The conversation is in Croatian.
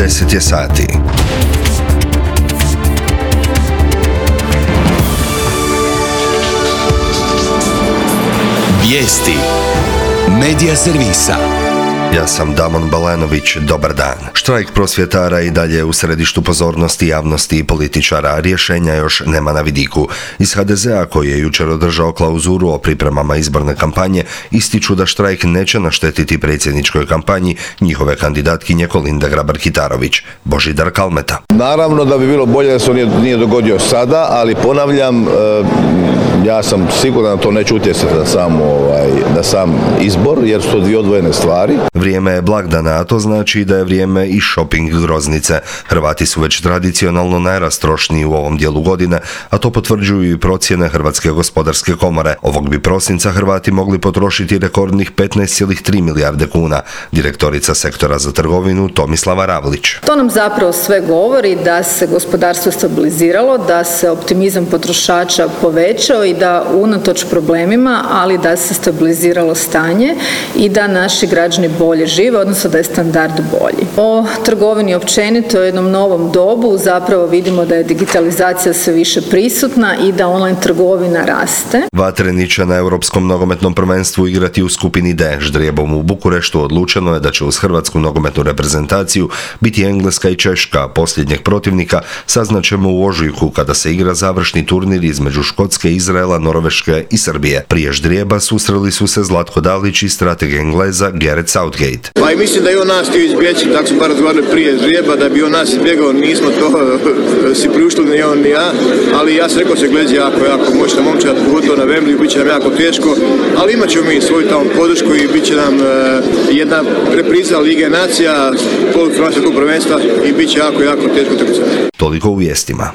10 je sati. Vijesti Medija servisa. Ja sam Damon Balanović, dobar dan. Štrajk prosvjetara i dalje u središtu pozornosti javnosti i političara, rješenja još nema na vidiku. Iz HDZ-a, koji je jučer održao klauzuru o pripremama izborne kampanje, ističu da štrajk neće naštetiti predsjedničkoj kampanji njihove kandidatkinje Kolinde Grabar-Kitarović. Božidar Kalmeta. Naravno da bi bilo bolje da se on nije dogodio sada, ali ponavljam, ja sam siguran da to neće utjecati na sam izbor, jer su to dvije odvojene stvari. Vrijeme je blagdana, a to znači da je vrijeme i shopping groznice. Hrvati su već tradicionalno najrastrošniji u ovom dijelu godine, a to potvrđuju i procjene Hrvatske gospodarske komore. Ovog bi prosinca Hrvati mogli potrošiti rekordnih 15,3 milijarde kuna. Direktorica sektora za trgovinu Tomislava Ravlić. To nam zapravo sve govori da se gospodarstvo stabiliziralo, da se optimizam potrošača povećao i da unatoč problemima, ali da se stabiliziralo stanje i da naši građani bolje žive, odnosno da je standard bolji. O trgovini općenito u jednom novom dobu zapravo vidimo da je digitalizacija sve više prisutna i da online trgovina raste. Vatreni će na Europskom nogometnom prvenstvu igrati u skupini D. Ždrijebom u Bukureštu odlučeno je da će uz hrvatsku nogometnu reprezentaciju biti Engleska i Češka. Posljednjeg protivnika saznaćemo u ožujku kada se igra završni turnir između Škotske, Izraela, Norveške i Srbije. Prije ždrijeba susreli su se Zlatko Dalić i strateg Engleza Gareth Southgate. Pa i mislim da je on nas htio izbjeći, tako smo bar razgovarali prije ždrijeba, da bi on nas izbjegao, nismo to si priuštili ni on ni ja, ali ja sam rekao se gledi jako moćna momčad, pogotovo na Wembley, bit će nam jako teško, ali imat ćemo mi svoju tamo podršku i bit će nam jedna repriza Lige nacija, polufinale svjetskog prvenstva i bit će jako teško trkati. Toliko u vijestima.